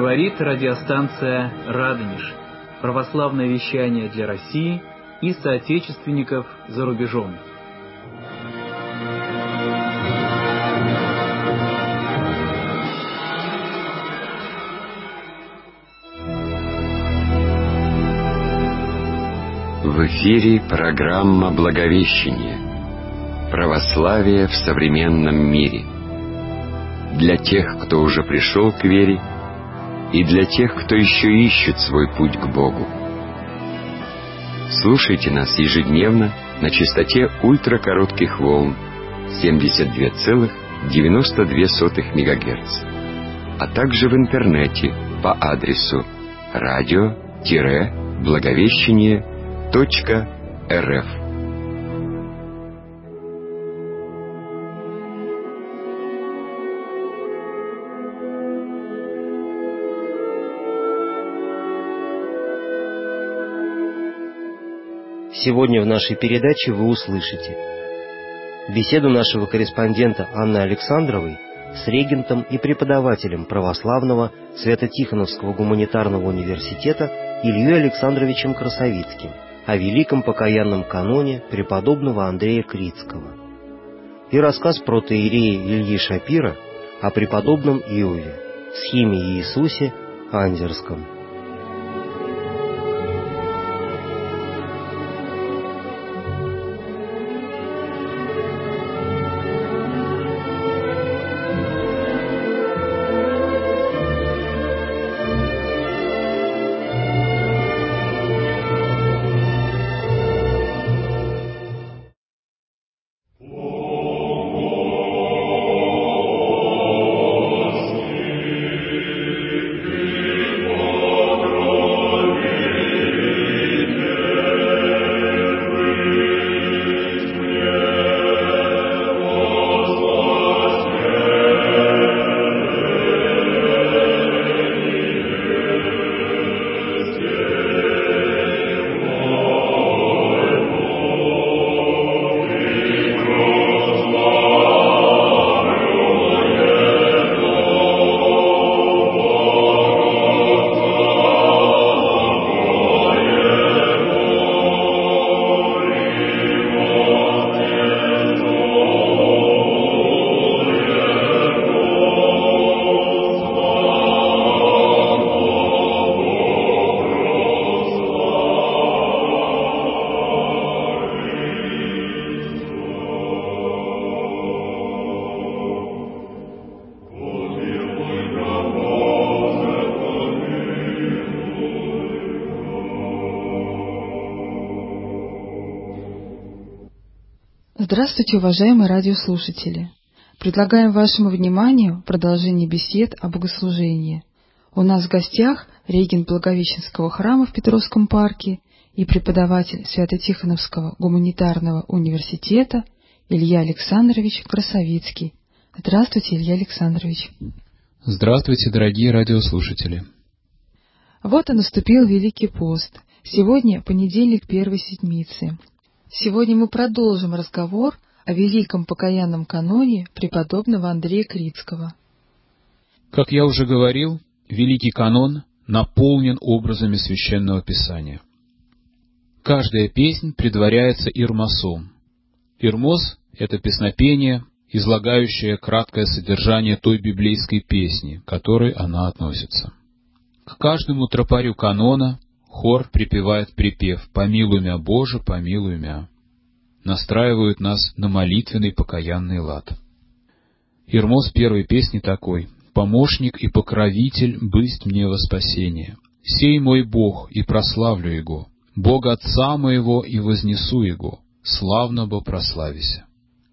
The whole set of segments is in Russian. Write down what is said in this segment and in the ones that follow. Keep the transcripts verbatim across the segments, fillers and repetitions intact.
Говорит радиостанция «Радонеж». Православное вещание для России и соотечественников за рубежом. В эфире программа «Благовещение. Православие в современном мире». Для тех, кто уже пришел к вере, и для тех, кто еще ищет свой путь к Богу. Слушайте нас ежедневно на частоте ультракоротких волн семьдесят два целых девяносто две сотых мегагерца, а также в интернете по адресу радио-благовещение точка эр эф. Сегодня в нашей передаче вы услышите беседу нашего корреспондента Анны Александровой с регентом и преподавателем православного Свято-Тихоновского гуманитарного университета Ильей Александровичем Красовицким о великом покаянном каноне преподобного Андрея Критского и рассказ протоиерея Ильи Шапира о преподобном Иове, схиме Иисусе Андерском. Здравствуйте, уважаемые радиослушатели! Предлагаем вашему вниманию продолжение бесед о богослужении. У нас в гостях регент Благовещенского храма в Петровском парке и преподаватель Свято-Тихоновского гуманитарного университета Илья Александрович Красовицкий. Здравствуйте, Илья Александрович! Здравствуйте, дорогие радиослушатели! Вот и наступил Великий пост. Сегодня понедельник первой седмицы. Сегодня мы продолжим разговор о великом покаянном каноне преподобного Андрея Критского. Как я уже говорил, Великий канон наполнен образами Священного Писания. Каждая песнь предваряется ирмосом. Ирмос — это песнопение, излагающее краткое содержание той библейской песни, к которой она относится. К каждому тропарю канона хор припевает припев «Помилуй мя, Боже, помилуй мя». Настраивают нас на молитвенный покаянный лад. Ирмос первой песни такой: «Помощник и покровитель бысть мне во спасение. Сей мой Бог, и прославлю Его, Бога Отца моего, и вознесу Его, славно бо прославися».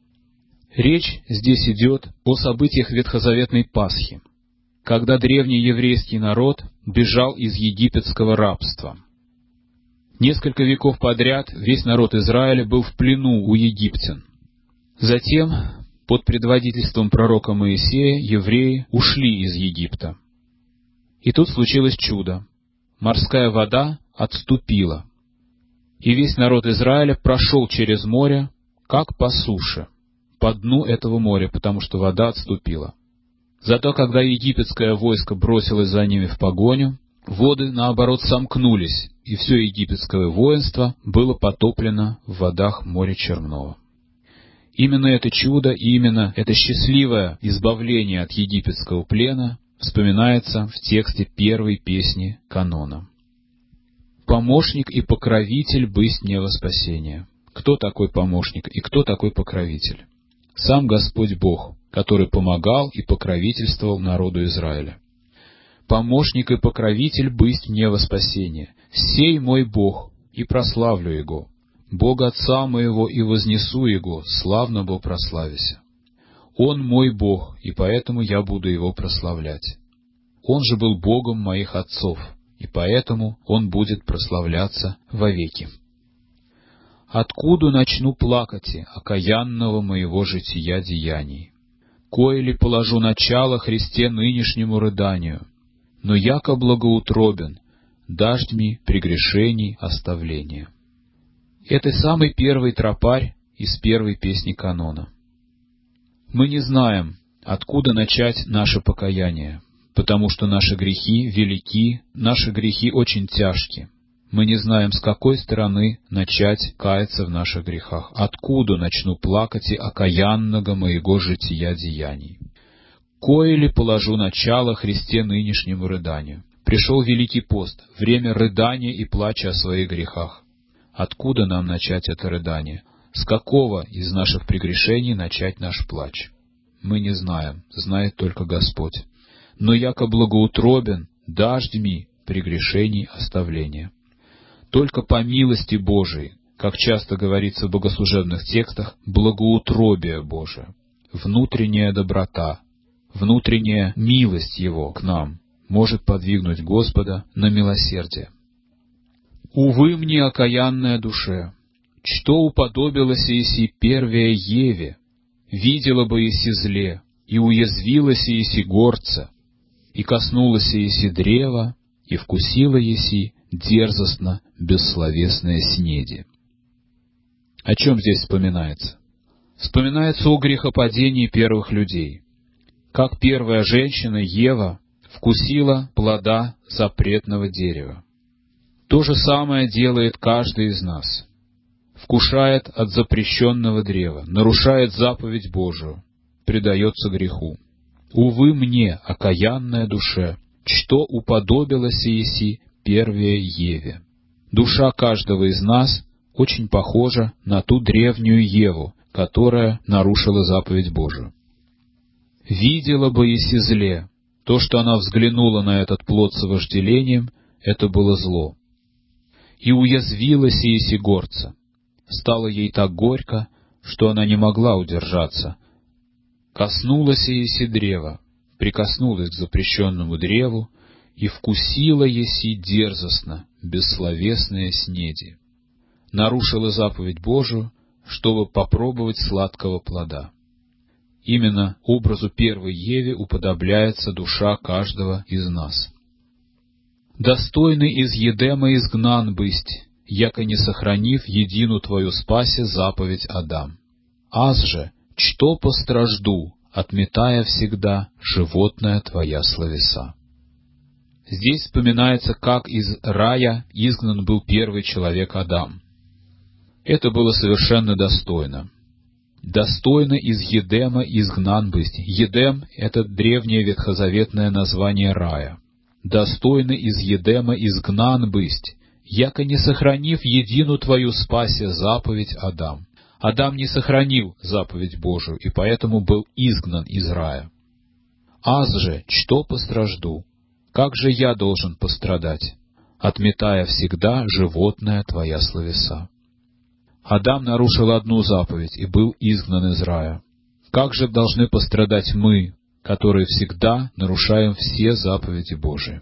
Речь здесь идет о событиях ветхозаветной Пасхи, когда древний еврейский народ бежал из египетского рабства. Несколько веков подряд весь народ Израиля был в плену у египтян. Затем, под предводительством пророка Моисея, евреи ушли из Египта. И тут случилось чудо. Морская вода отступила, и весь народ Израиля прошел через море, как по суше, по дну этого моря, потому что вода отступила. Зато когда египетское войско бросилось за ними в погоню, воды, наоборот, сомкнулись, и все египетское воинство было потоплено в водах моря Черного. Именно это чудо и именно это счастливое избавление от египетского плена вспоминается в тексте первой песни канона. «Помощник и покровитель бысть мне во спасение». Кто такой помощник и кто такой покровитель? Сам Господь Бог, который помогал и покровительствовал народу Израиля. «Помощник и покровитель бысть мне во спасение. Сей мой Бог, и прославлю Его. Бога Отца моего, и вознесу Его, славно бы прославися. Он мой Бог, и поэтому я буду Его прославлять. Он же был Богом моих отцов, и поэтому Он будет прославляться вовеки. Откуда начну плакати окаянного моего жития деяний? Кое ли положу начало Христе нынешнему рыданию? Но яко благоутробен, дождьми прегрешений оставления». Это самый первый тропарь из первой песни канона. Мы не знаем, откуда начать наше покаяние, потому что наши грехи велики, наши грехи очень тяжки. Мы не знаем, с какой стороны начать каяться в наших грехах. Откуда начну плакать и окаянного моего жития деяний? Кое ли положу начало Христе нынешнему рыданию? Пришел Великий пост, время рыдания и плача о своих грехах. Откуда нам начать это рыдание? С какого из наших прегрешений начать наш плач? Мы не знаем, знает только Господь. Но яко благоутробен, дождьми прегрешений оставления. Только по милости Божией, как часто говорится в богослужебных текстах, благоутробие Божие, внутренняя доброта, внутренняя милость Его к нам может подвигнуть Господа на милосердие. «Увы мне, окаянная душе, что уподобилось еси первая Еве, видела бы еси зле, и уязвилась еси горца, и коснулась еси древа, и вкусила еси дерзостно бессловесное снеди». О чем здесь вспоминается? Вспоминается о грехопадении первых людей. Как первая женщина, Ева, вкусила плода запретного дерева. То же самое делает каждый из нас. Вкушает от запрещенного древа, нарушает заповедь Божию, предается греху. «Увы мне, окаянная душе, что уподобилось еси первая Еве». Душа каждого из нас очень похожа на ту древнюю Еву, которая нарушила заповедь Божию. Видела бы еси зле, то, что она взглянула на этот плод с вожделением, это было зло. И уязвилась еси горца. Стало ей так горько, что она не могла удержаться. Коснулась еси древа, прикоснулась к запрещенному древу, и вкусила еси дерзостно бессловесные снеди. Нарушила заповедь Божию, чтобы попробовать сладкого плода. Именно образу первой Еве уподобляется душа каждого из нас. «Достойный из Едема изгнан бысть, яко не сохранив едину твою спасе заповедь Адам. Аз же, что постражду, отметая всегда животное твоя словеса». Здесь вспоминается, как из рая изгнан был первый человек Адам. Это было совершенно достойно. «Достойно из Едема изгнан бысть». Едем — это древнее ветхозаветное название рая. «Достойно из Едема изгнан бысть, яко не сохранив едину твою спасе заповедь Адам». Адам не сохранил заповедь Божию, и поэтому был изгнан из рая. «Аз же, что постражду? Как же я должен пострадать, отметая всегда животное твоя словеса?» Адам нарушил одну заповедь и был изгнан из рая. Как же должны пострадать мы, которые всегда нарушаем все заповеди Божии?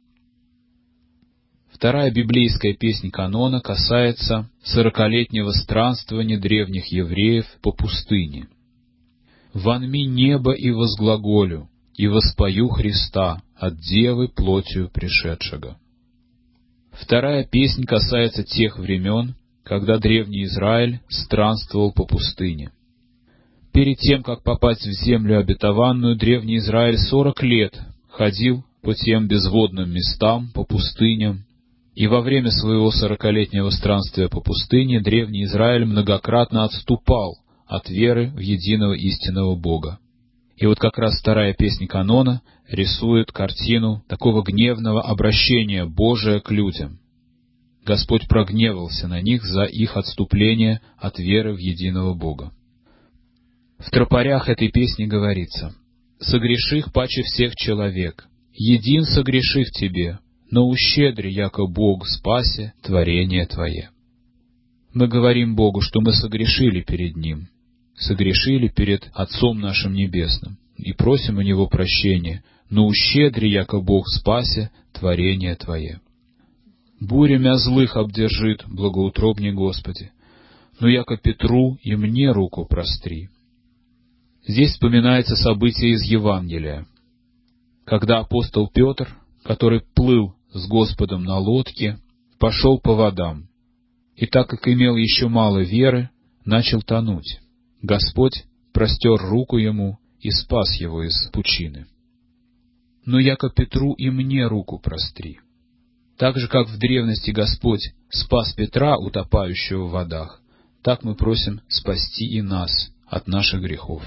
Вторая библейская песнь канона касается сорокалетнего странствования древних евреев по пустыне. «Вонми небо и возглаголю, и воспою Христа от девы плотью пришедшего». Вторая песнь касается тех времен, когда древний Израиль странствовал по пустыне. Перед тем, как попасть в землю обетованную, древний Израиль сорок лет ходил по тем безводным местам, по пустыням, и во время своего сорокалетнего странствия по пустыне древний Израиль многократно отступал от веры в единого истинного Бога. И вот как раз вторая песня канона рисует картину такого гневного обращения Божия к людям. Господь прогневался на них за их отступление от веры в единого Бога. В тропарях этой песни говорится: «Согреших паче всех человек, един согрешив тебе, но ущедри, яко Бог спасе творение твое». Мы говорим Богу, что мы согрешили перед Ним, согрешили перед Отцом нашим Небесным, и просим у Него прощения, но ущедри, яко Бог спасе творение Твое. Буря мя злых обдержит, благоутробней Господи, но яко Петру и мне руку простри. Здесь вспоминается событие из Евангелия, когда апостол Петр, который плыл с Господом на лодке, пошел по водам, и так как имел еще мало веры, начал тонуть. Господь простер руку ему и спас его из пучины. Но яко Петру и мне руку простри. Так же, как в древности Господь спас Петра, утопающего в водах, так мы просим спасти и нас от наших грехов.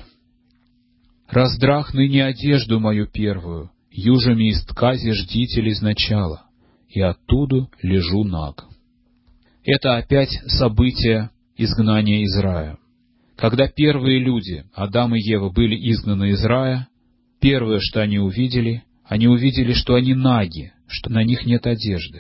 «Раздрах ныне одежду мою первую, южами из ткази ждитель изначала, и оттуда лежу наг». Это опять событие изгнания из рая. Когда первые люди, Адам и Ева, были изгнаны из рая, первое, что они увидели, они увидели, что они наги, что на них нет одежды.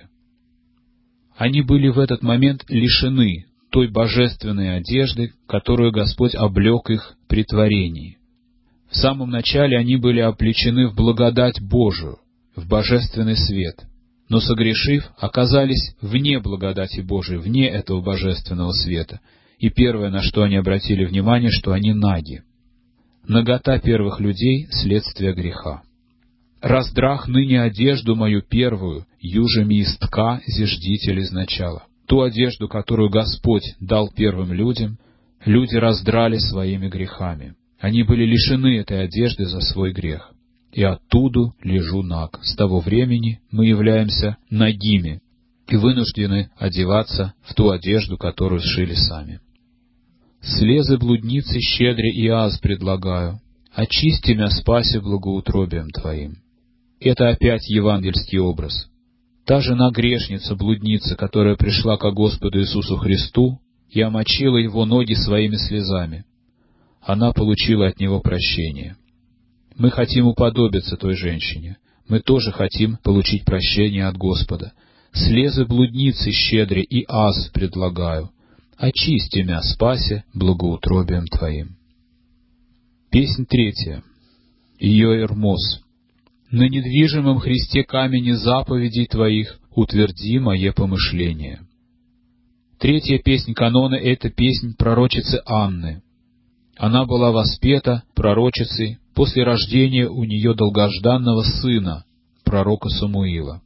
Они были в этот момент лишены той божественной одежды, которую Господь облек их при творении. В самом начале они были облечены в благодать Божию, в божественный свет, но, согрешив, оказались вне благодати Божией, вне этого божественного света. И первое, на что они обратили внимание, что они наги. Нагота первых людей — следствие греха. «Раздрах ныне одежду мою первую, южами из тка зиждитель изначала». Ту одежду, которую Господь дал первым людям, люди раздрали своими грехами. Они были лишены этой одежды за свой грех. И оттуда лежу наг. С того времени мы являемся нагими и вынуждены одеваться в ту одежду, которую сшили сами. «Слезы блудницы щедре и аз предлагаю, очисти мя спаси благоутробием Твоим». Это опять евангельский образ. Та жена-грешница, блудница, которая пришла ко Господу Иисусу Христу и омочила Его ноги своими слезами, она получила от Него прощение. Мы хотим уподобиться той женщине. Мы тоже хотим получить прощение от Господа. «Слезы блудницы щедре и аз предлагаю, очисти мя спасе благоутробием Твоим». Песнь третья. Иоэрмос. «На недвижимом Христе камне заповедей Твоих утверди мое помышление». Третья песнь канона — это песнь пророчицы Анны. Она была воспета пророчицей после рождения у нее долгожданного сына, пророка Самуила.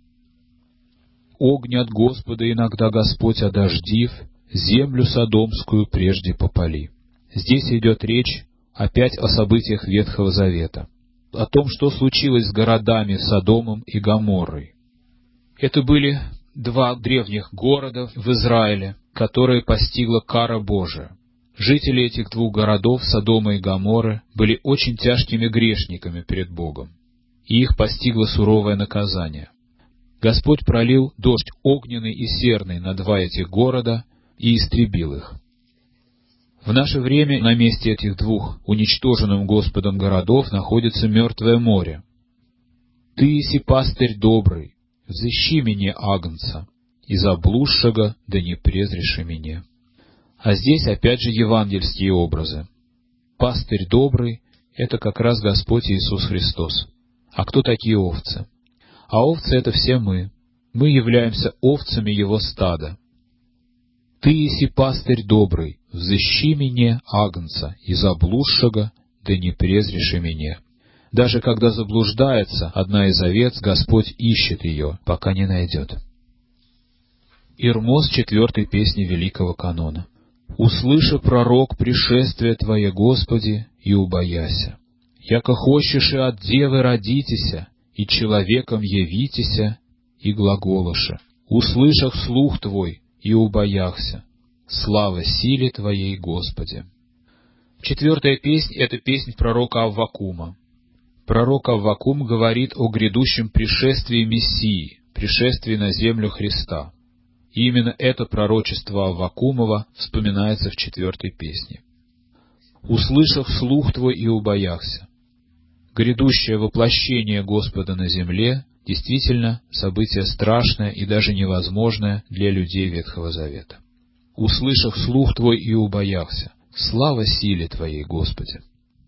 «Огнят Господа иногда Господь одождив, землю содомскую прежде попали». Здесь идет речь опять о событиях Ветхого Завета, о том, что случилось с городами Содомом и Гоморрой. Это были два древних города в Израиле, которые постигла кара Божия. Жители этих двух городов, Содома и Гоморры, были очень тяжкими грешниками перед Богом, и их постигло суровое наказание. Господь пролил дождь огненный и серный на два этих города и истребил их. В наше время на месте этих двух уничтоженных Господом городов находится Мертвое море. «Ты еси пастырь добрый, взыщи меня, агнца, и заблудшего да не презреши меня». А здесь опять же евангельские образы. Пастырь добрый — это как раз Господь Иисус Христос. А кто такие овцы? А овцы — это все мы. Мы являемся овцами Его стада. «Ты еси пастырь добрый, взыщи меня, агнца, и заблудшего да не презреши меня». Даже когда заблуждается одна из овец, Господь ищет ее, пока не найдет. Ирмос четвертой песни Великого канона. Услыши, пророк, пришествие Твое, Господи, и убояся. Яко хочешь и от девы родитеся, и человеком явитеся, и глаголоша. Услышах слух Твой, и убояхся. Слава силе Твоей, Господи. Четвертая песнь — это песнь пророка Аввакума. Пророк Аввакум говорит о грядущем пришествии Мессии, пришествии на землю Христа. И именно это пророчество Аввакумова вспоминается в четвертой песне. «Услышав слух Твой и убояхся». Грядущее воплощение Господа на земле действительно событие страшное и даже невозможное для людей Ветхого Завета. «Услышав слух Твой и убояхся, слава силе Твоей, Господи».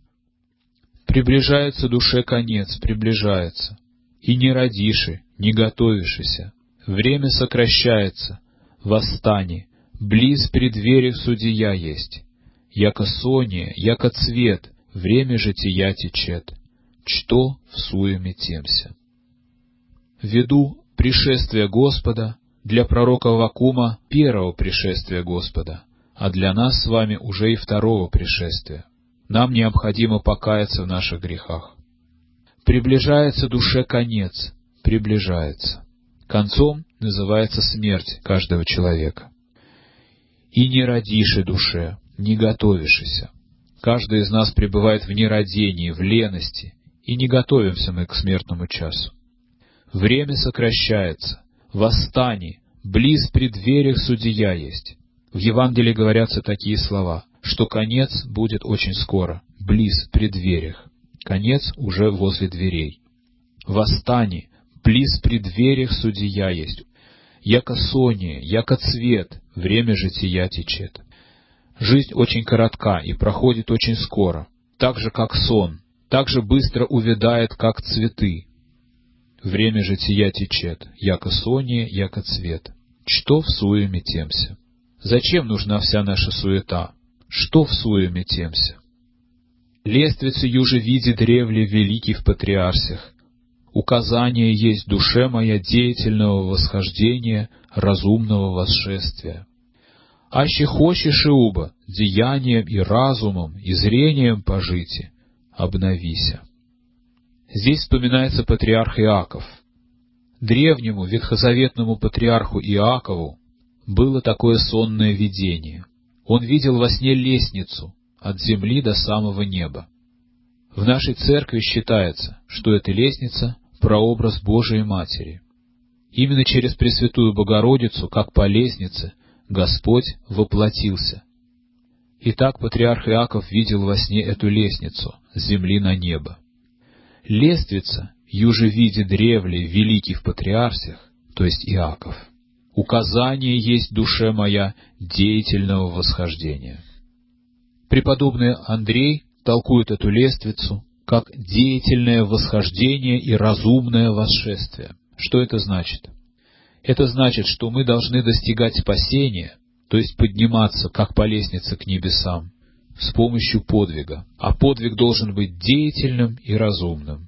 Приближается душе конец, приближается, и не родиши, не готовишься. Время сокращается, восстани, близ преддверия судья есть. Яко сония, яко цвет, время жития течет, что в суеме темся. Ввиду пришествия Господа, для пророка Аввакума первого пришествия Господа, а для нас с вами уже и второго пришествия. Нам необходимо покаяться в наших грехах. Приближается душе конец, приближается. Концом называется смерть каждого человека. И не родишь душе, не готовишься. Каждый из нас пребывает в нерадении, в лености, и не готовимся мы к смертному часу. Время сокращается, восстани, близ преддверия судья есть. В Евангелии говорятся такие слова, что конец будет очень скоро, близ преддвериях. Конец уже возле дверей. Восстани, близ преддвериях судья есть. Яко сония, яко цвет, время жития течет. Жизнь очень коротка и проходит очень скоро, так же, как сон, так же быстро увядает, как цветы. Время жития течет, яко сония, яко цвет. Что в суеме темся? Зачем нужна вся наша суета? Что в суеме темся? Лествица юже види древле великий в патриарсях. Указание есть душе моя деятельного восхождения, разумного восшествия. Аще хочешь и уба, деянием и разумом, и зрением пожити, обновися. Здесь вспоминается патриарх Иаков. Древнему ветхозаветному патриарху Иакову было такое сонное видение. Он видел во сне лестницу от земли до самого неба. В нашей церкви считается, что эта лестница — прообраз Божией Матери. Именно через Пресвятую Богородицу, как по лестнице, Господь воплотился. Итак, патриарх Иаков видел во сне эту лестницу с земли на небо. Лествица, юже виде древле великий в патриарсях, то есть Иаков. Указание есть душе моя деятельного восхождения. Преподобный Андрей толкует эту лествицу как деятельное восхождение и разумное восшествие. Что это значит? Это значит, что мы должны достигать спасения, то есть подниматься, как по лестнице к небесам, с помощью подвига. А подвиг должен быть деятельным и разумным.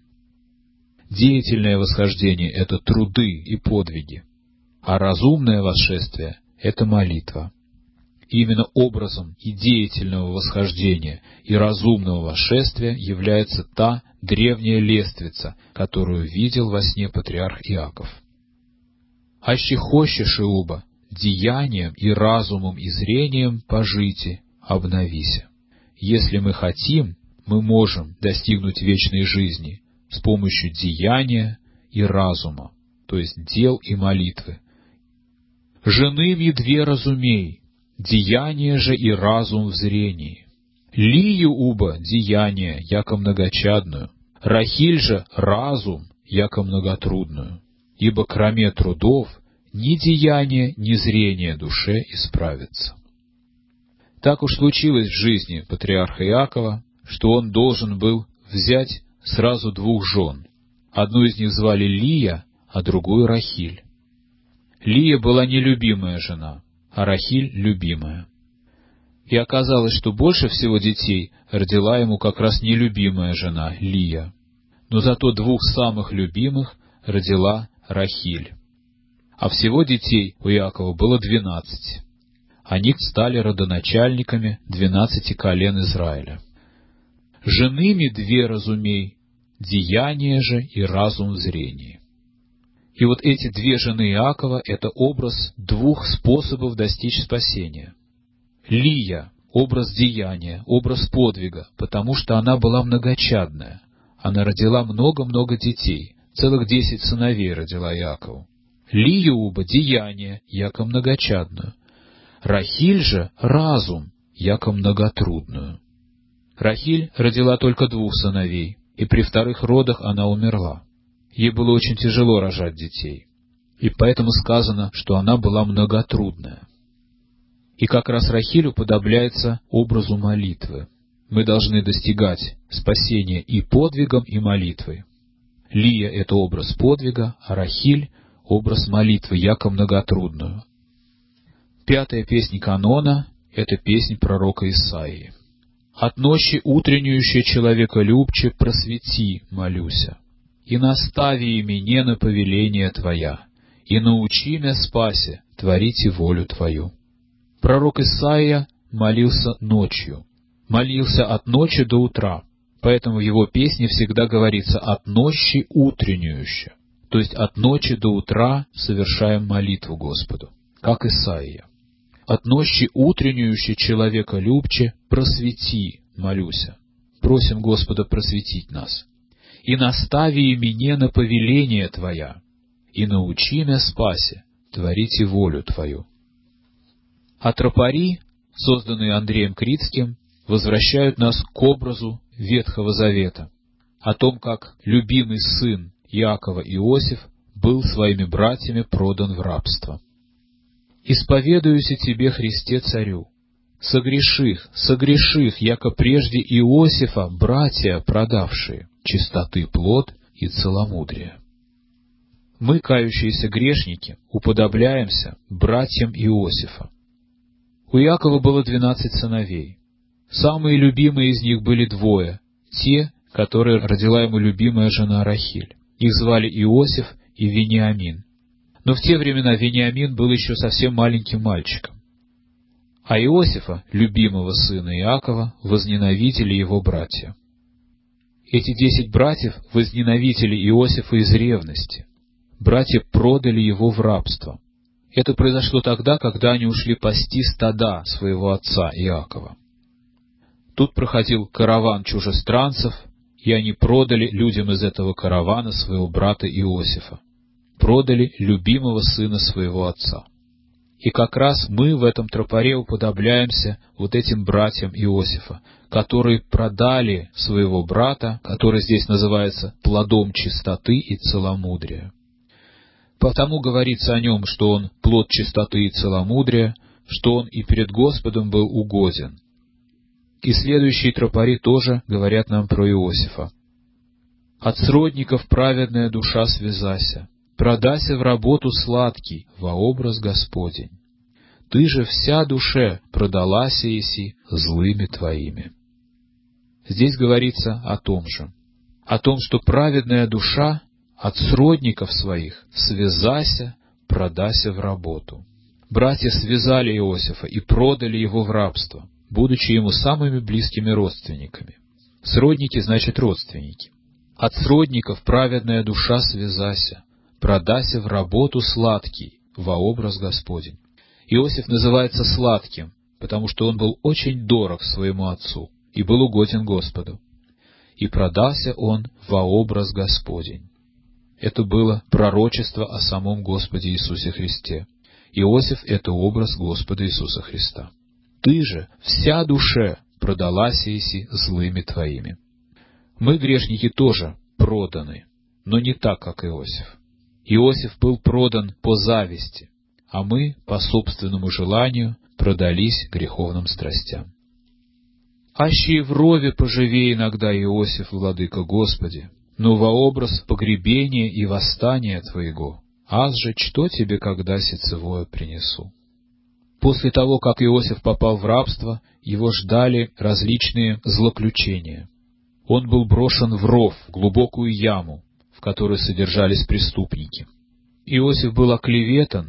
Деятельное восхождение — это труды и подвиги, а разумное восшествие — это молитва. И именно образом и деятельного восхождения, и разумного восшествия является та древняя лествица, которую видел во сне патриарх Иаков. «Аще хочешь, Иуба, деянием и разумом и зрением пожити, обновися». Если мы хотим, мы можем достигнуть вечной жизни с помощью деяния и разума, то есть дел и молитвы. «Жены мне две разумей, деяние же и разум в зрении. Лию уба деяние, яко многочадную, Рахиль же разум, яко многотрудную. Ибо кроме трудов ни деяние, ни зрение душе исправится». Так уж случилось в жизни патриарха Иакова, что он должен был взять сразу двух жен. Одну из них звали Лия, а другую Рахиль. Лия была нелюбимая жена, а Рахиль — любимая. И оказалось, что больше всего детей родила ему как раз нелюбимая жена Лия, но зато двух самых любимых родила Рахиль. А всего детей у Иакова было двенадцать. они стали родоначальниками двенадцати колен Израиля. Жеными две разумей, деяние же и разум в зрении. И вот эти две жены Иакова — это образ двух способов достичь спасения. Лия — образ деяния, образ подвига, потому что она была многочадная. Она родила много-много детей, целых десять сыновей родила Иакову. Лиуба — деяние, яко многочадную. Рахиль же — разум, яко многотрудную. Рахиль родила только двух сыновей, и при вторых родах она умерла. Ей было очень тяжело рожать детей, и поэтому сказано, что она была многотрудная. И как раз Рахиль уподобляется образу молитвы. Мы должны достигать спасения и подвигом, и молитвой. Лия — это образ подвига, а Рахиль — образ молитвы, яко многотрудную. Пятая песнь канона — это песнь пророка Исаии. «От ночи утреннююще человеколюбче просвети, молюся, и настави имене на повеление Твоя, и научи мя спасе творите волю Твою». Пророк Исаия молился ночью, молился от ночи до утра, поэтому в его песне всегда говорится «от ночи утреннююще», то есть от ночи до утра совершаем молитву Господу, как Исаия. «От ночи утреннююще человеколюбче просвети, молюся». Просим Господа просветить нас. «И настави имене на повеление Твоя, и научи мя спасе творите волю Твою». А тропари, созданные Андреем Критским, возвращают нас к образу Ветхого Завета, о том, как любимый сын Иакова Иосиф был своими братьями продан в рабство. «Исповедуюся тебе, Христе Царю, согреших, согреших, яко прежде Иосифа братья продавшие, чистоты плод и целомудрие». Мы, кающиеся грешники, уподобляемся братьям Иосифа. У Иакова было двенадцать сыновей. Самые любимые из них были двое, те, которые родила ему любимая жена Рахиль. Их звали Иосиф и Вениамин. Но в те времена Вениамин был еще совсем маленьким мальчиком. А Иосифа, любимого сына Иакова, возненавидели его братья. Эти десять братьев возненавидели Иосифа из ревности. Братья продали его в рабство. Это произошло тогда, когда они ушли пасти стада своего отца Иакова. Тут проходил караван чужестранцев, и они продали людям из этого каравана своего брата Иосифа. Продали любимого сына своего отца. И как раз мы в этом тропаре уподобляемся вот этим братьям Иосифа, которые продали своего брата, который здесь называется плодом чистоты и целомудрия. Потому говорится о нем, что он плод чистоты и целомудрия, что он и перед Господом был угоден. И следующие тропари тоже говорят нам про Иосифа. «От сродников праведная душа связася, продася в работу сладкий, во образ Господень. Ты же вся душе продалася еси злыми твоими». Здесь говорится о том же, о том, что праведная душа от сродников своих связася, продася в работу. Братья связали Иосифа и продали его в рабство, будучи ему самыми близкими родственниками. Сродники значит родственники. От сродников праведная душа связася, продася в работу сладкий, во образ Господень. Иосиф называется сладким, потому что он был очень дорог своему отцу и был угоден Господу. И продался он во образ Господень. Это было пророчество о самом Господе Иисусе Христе. Иосиф — это образ Господа Иисуса Христа. «Ты же вся душе продалась еси злыми твоими». Мы, грешники, тоже проданы, но не так, как Иосиф. Иосиф был продан по зависти, а мы, по собственному желанию, продались греховным страстям. «Аще и в рове поживей иногда, Иосиф, владыка Господи, но во образ погребения и восстания Твоего, аз же что Тебе когда сецевое принесу». После того, как Иосиф попал в рабство, его ждали различные злоключения. Он был брошен в ров, в глубокую яму, в которой содержались преступники. Иосиф был оклеветан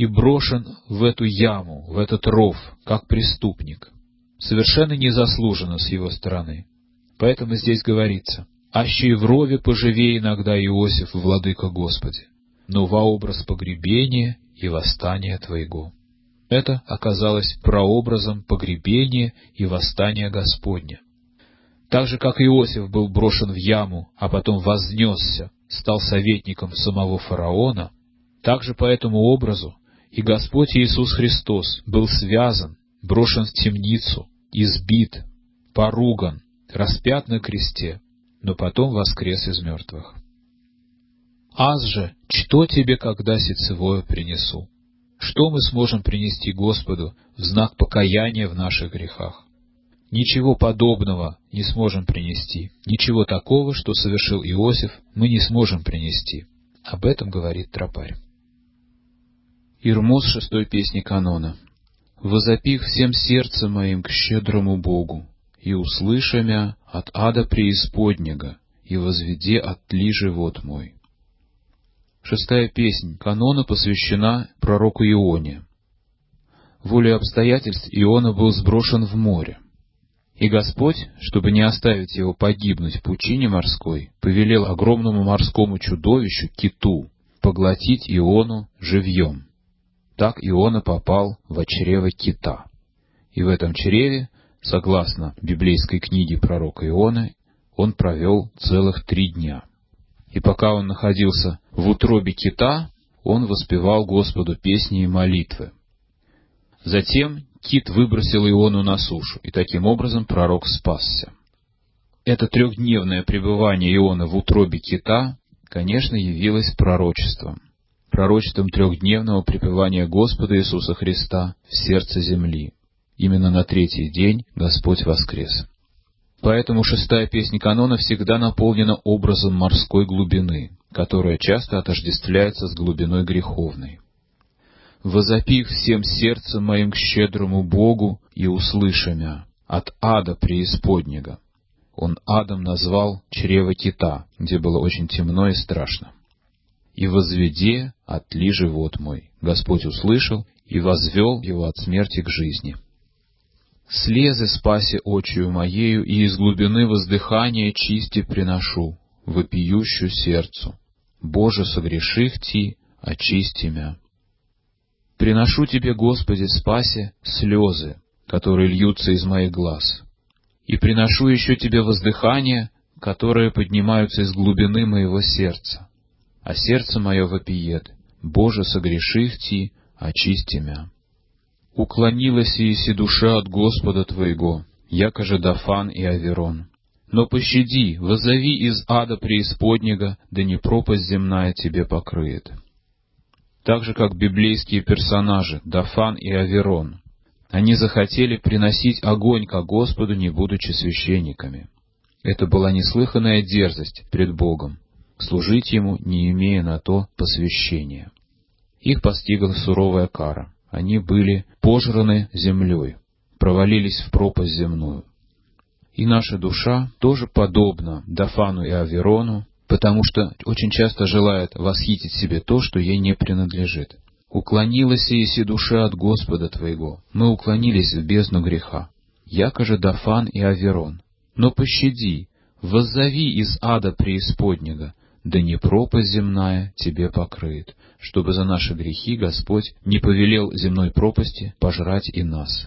и брошен в эту яму, в этот ров, как преступник. Совершенно незаслуженно с его стороны. Поэтому здесь говорится: «Аще и в рове поживей иногда, Иосиф, владыка Господи, но во образ погребения и восстания Твоего». Это оказалось прообразом погребения и восстания Господня. Так же, как Иосиф был брошен в яму, а потом вознесся, стал советником самого фараона, так же по этому образу и Господь Иисус Христос был связан, брошен в темницу, избит, поруган, распят на кресте, но потом воскрес из мертвых. «Аз же, что тебе, когда сетцевое принесу?» Что мы сможем принести Господу в знак покаяния в наших грехах? Ничего подобного не сможем принести. Ничего такого, что совершил Иосиф, мы не сможем принести. Об этом говорит тропарь. Ирмос шестой песни канона. «Возопих всем сердцем моим к щедрому Богу, и услыша мя от ада преисподнего, и возведе оттли живот мой». Шестая песнь канона посвящена пророку Ионе. Волей обстоятельств Иона был сброшен в море. И Господь, чтобы не оставить его погибнуть в пучине морской, повелел огромному морскому чудовищу, киту, поглотить Иону живьем. Так Иона попал в чрево кита. И в этом чреве, согласно библейской книге пророка Ионы, он провел целых три дня. И пока он находился в утробе кита, он воспевал Господу песни и молитвы. Затем кит выбросил Иону на сушу, и таким образом пророк спасся. Это трехдневное пребывание Ионы в утробе кита, конечно, явилось пророчеством. Пророчеством трехдневного пребывания Господа Иисуса Христа в сердце земли. Именно на третий день Господь воскрес. Поэтому шестая песня канона всегда наполнена образом морской глубины, которая часто отождествляется с глубиной греховной. «Возопих всем сердцем моим к щедрому Богу, и услыша мя от ада преисподнего». Он адом назвал чрево кита, где было очень темно и страшно. «И возведе оттли живот мой». Господь услышал и возвел его от смерти к жизни. «Слезы спаси очию моею, и из глубины воздыхания чисти приношу, вопиющую сердцу. Боже, согреших ти, очисти мя». Приношу Тебе, Господи, спаси, слезы, которые льются из моих глаз, и приношу еще Тебе воздыхания, которые поднимаются из глубины моего сердца. А сердце мое вопиет: Боже, согреших ти, очисти мя. Уклонилась еси душа от Господа Твоего, яко же Дафан и Аверон. Но пощади, воззови из ада преисподнего, да не пропасть земная Тебе покрыет. Так же, как библейские персонажи Дафан и Аверон, они захотели приносить огонь ко Господу, не будучи священниками. Это была неслыханная дерзость пред Богом, служить Ему, не имея на то посвящения. Их постигла суровая кара. Они были пожраны землей, провалились в пропасть земную. И наша душа тоже подобна Дафану и Аверону, потому что очень часто желает восхитить себе то, что ей не принадлежит. «Уклонилась еси душа от Господа Твоего». Мы уклонились в бездну греха. Яко же Дафан и Аверон. Но пощади, воззови из ада преисподнего, да не пропасть земная Тебе покрыет, чтобы за наши грехи Господь не повелел земной пропасти пожрать и нас.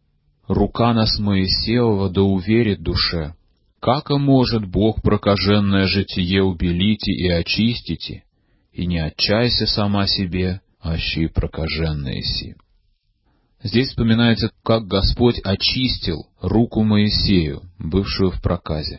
Рука нас Моисеева да уверит душе, како может Бог прокаженное житие убелите и очистите, и не отчайся сама себе, аще и прокаженные си. Здесь вспоминается, как Господь очистил руку Моисею, бывшую в проказе.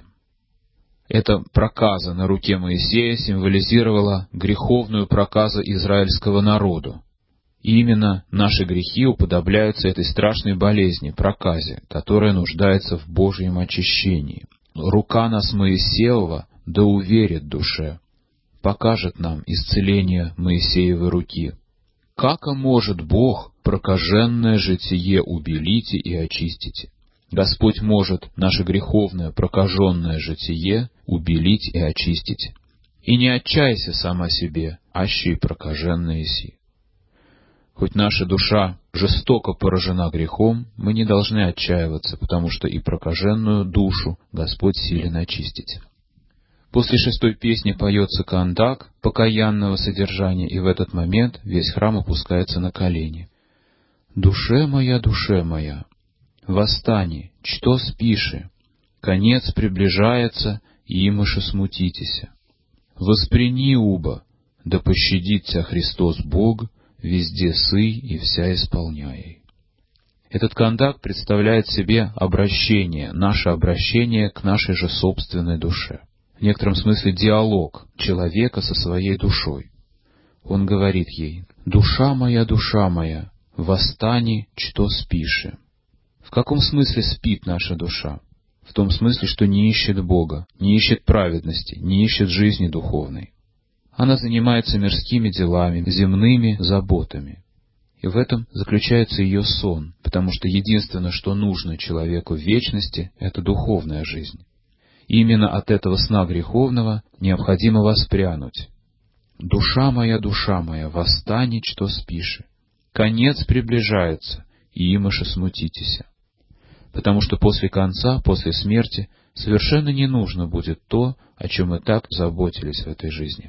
Эта проказа на руке Моисея символизировала греховную проказу израильского народу. И именно наши грехи уподобляются этой страшной болезни, проказе, которая нуждается в Божьем очищении. Рука нас Моисеева да уверит душе, покажет нам исцеление Моисеевой руки. Како может Бог прокаженное житие убелите и очистите? Господь может наше греховное прокаженное житие убелить и очистить. И не отчайся сама себе, аще и прокаженные си. Хоть наша душа жестоко поражена грехом, мы не должны отчаиваться, потому что и прокаженную душу Господь силен очистить. После шестой песни поется кандак покаянного содержания, и в этот момент весь храм опускается на колени. «Душе моя, душе моя, восстани, что спиши, конец приближается, и имыше смутитеся. Воспрени уба, да пощадит тебя Христос Бог, везде сый и вся исполняй». Этот кандак представляет себе обращение, наше обращение к нашей же собственной душе. В некотором смысле диалог человека со своей душой. Он говорит ей: «Душа моя, душа моя, восстани, что спиши». В каком смысле спит наша душа? В том смысле, что не ищет Бога, не ищет праведности, не ищет жизни духовной. Она занимается мирскими делами, земными заботами. И в этом заключается ее сон, потому что единственное, что нужно человеку в вечности, это духовная жизнь. И именно от этого сна греховного необходимо воспрянуть. «Душа моя, душа моя, восстани, что спиши. Конец приближается, и имыше смутитеся». Потому что после конца, после смерти, совершенно не нужно будет то, о чем мы так заботились в этой жизни.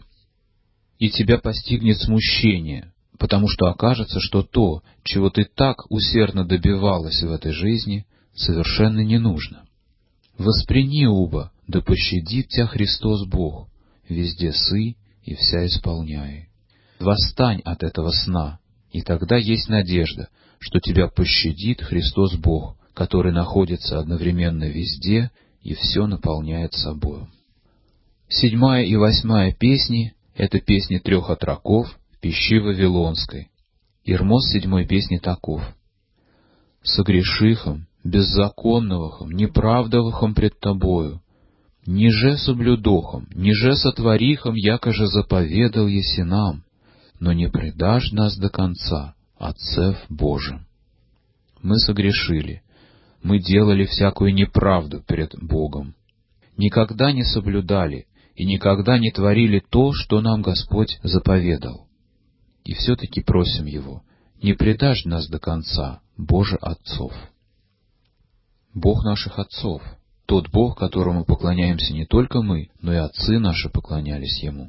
И тебя постигнет смущение, потому что окажется, что то, чего ты так усердно добивалась в этой жизни, совершенно не нужно. «Воспрени уба, да пощадит тебя Христос Бог, везде сы и вся исполняй». Восстань от этого сна, и тогда есть надежда, что тебя пощадит Христос Бог, который находится одновременно везде и все наполняет собою. Седьмая и восьмая песни — это песни трех отроков в пещи Вавилонской. Ирмоз седьмой песни таков: «Согрешихом, беззаконновахом, неправдовахом пред тобою, ниже соблюдохом, ниже сотворихом, якоже заповедал еси нам, но не предашь нас до конца, Отцев Божий». Мы согрешили, мы делали всякую неправду перед Богом, никогда не соблюдали и никогда не творили то, что нам Господь заповедал. И все-таки просим Его: не предашь нас до конца, Боже отцов. Бог наших отцов, тот Бог, которому поклоняемся не только мы, но и отцы наши поклонялись Ему.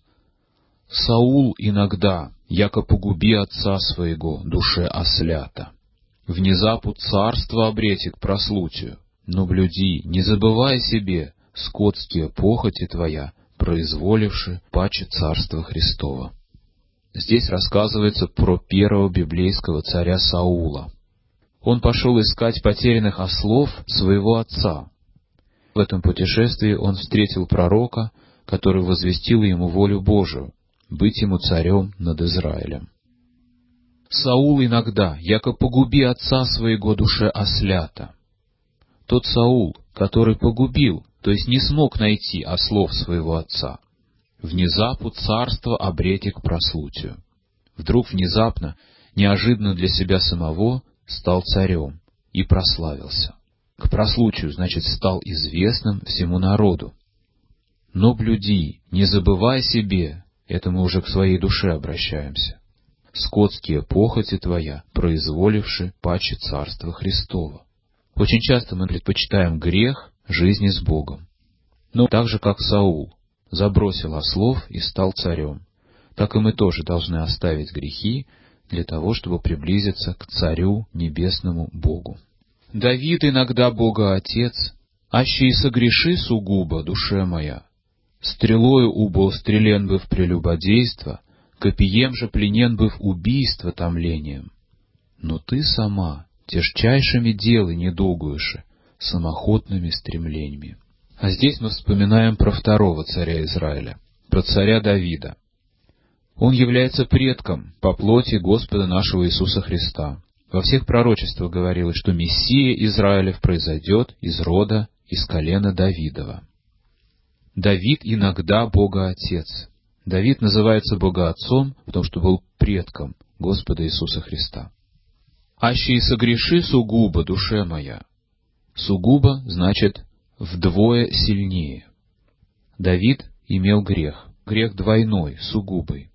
«Саул иногда, яко погуби отца своего, душе ослята. Внезапу царство обретит прослутию, но блюди, не забывай себе, скотские похоти твоя, произволивши паче царства Христова». Здесь рассказывается про первого библейского царя Саула. Он пошел искать потерянных ослов своего отца. В этом путешествии он встретил пророка, который возвестил ему волю Божию — быть ему царем над Израилем. «Саул иногда, яко погуби отца своего душе ослята». Тот Саул, который погубил, то есть не смог найти ослов своего отца, внезапу царство обретит к прослутию. Вдруг внезапно, неожиданно для себя самого, стал царем и прославился. К прослутию, значит, стал известным всему народу. «Но блюди, не забывай себе», это мы уже к своей душе обращаемся, «скотские похоти твоя, произволивши паче царства Христова». Очень часто мы предпочитаем грех жизни с Богом. Но так же, как Саул забросил ослов и стал царем, так и мы тоже должны оставить грехи для того, чтобы приблизиться к Царю Небесному Богу. «Давид иногда Бога Отец, аще и согреши сугубо, душе моя. Стрелою убо устрелен быв прелюбодейство, копием же пленен быв убийство томлением. Но ты сама тяжчайшими делы не долгуеши, самоохотными стремлениями». А здесь мы вспоминаем про второго царя Израиля, про царя Давида. Он является предком по плоти Господа нашего Иисуса Христа. Во всех пророчествах говорилось, что Мессия Израилев произойдет из рода, из колена Давидова. Давид иногда Бога Отец. Давид называется Бога Отцом, потому что был предком Господа Иисуса Христа. «Аще и согреши сугубо, душе моя». Сугубо значит вдвое сильнее. Давид имел грех, грех двойной, сугубый.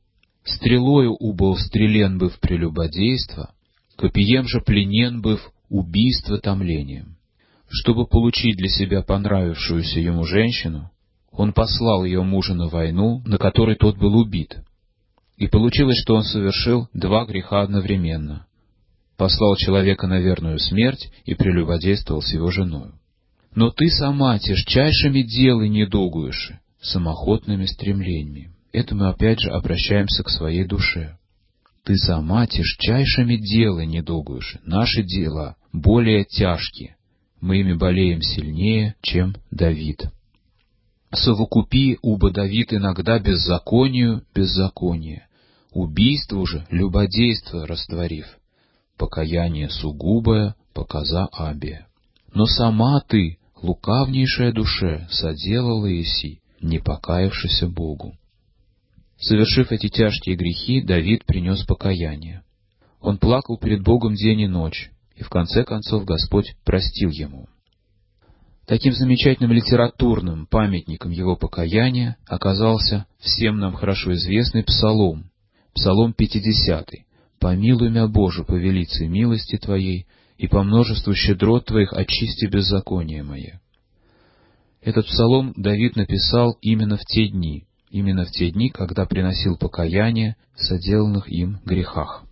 Стрелою убыл стрелен быв прелюбодейство, копием же пленен быв убийство томлением. Чтобы получить для себя понравившуюся ему женщину, он послал ее мужа на войну, на которой тот был убит. И получилось, что он совершил два греха одновременно. Послал человека на верную смерть и прелюбодействовал с его женою. Но ты сама тяжчайшими делы недугуешь, самохотными стремлениями. Это мы опять же обращаемся к своей душе. Ты сама тяжчайшими делы недугуешь. Наши дела более тяжкие. Мы ими болеем сильнее, чем Давид. Совокупи, убо Давид иногда беззаконию беззаконие, убийство уже любодейство растворив, покаяние сугубое показа Абия. Но сама ты, лукавнейшая душе, соделала еси, не покаявшися Богу. Совершив эти тяжкие грехи, Давид принес покаяние. Он плакал перед Богом день и ночь, и в конце концов Господь простил ему. Таким замечательным литературным памятником его покаяния оказался всем нам хорошо известный псалом, псалом пятидесятый. «Помилуй мя, Боже, по велице милости Твоей, и по множеству щедрот Твоих очисти беззаконие мое». Этот псалом Давид написал именно в те дни, именно в те дни, когда приносил покаяние в соделанных им грехах.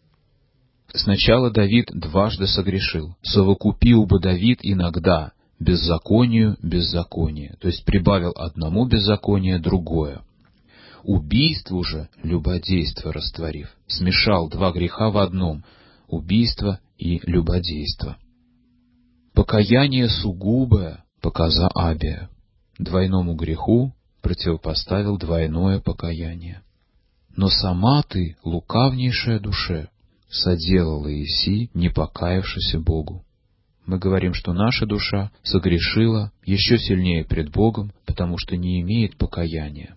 Сначала Давид дважды согрешил. «Совокупил бы Давид иногда беззаконию беззаконие», то есть прибавил одному беззаконие другое. Убийство уже, любодейство растворив, смешал два греха в одном — убийство и любодейство. Покаяние сугубое показа Абия. Двойному греху противопоставил двойное покаяние. Но сама ты, лукавнейшая душе, соделала еси, не покаявшися Богу. Мы говорим, что наша душа согрешила еще сильнее пред Богом, потому что не имеет покаяния.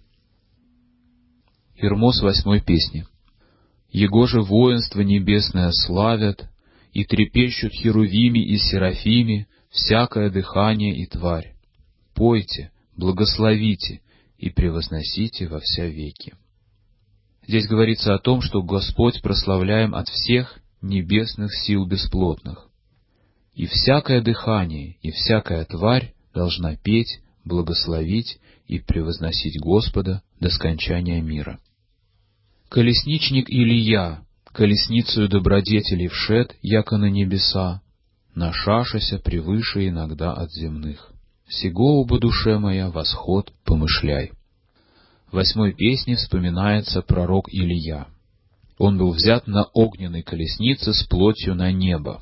Ирмос восьмой песни. «Его же воинство небесное славят, и трепещут херувими и серафими всякое дыхание и тварь. Пойте, благословите и превозносите во вся веки». Здесь говорится о том, что Господь прославляем от всех небесных сил бесплотных. И всякое дыхание, и всякая тварь должна петь, благословить и превозносить Господа до скончания мира. Колесничник Илия, колесницею добродетелей вшед, яко на небеса, нашашася превыше иногда от земных. Сего оба душе моя восход помышляй. В восьмой песне вспоминается пророк Илия. Он был взят на огненной колеснице с плотью на небо.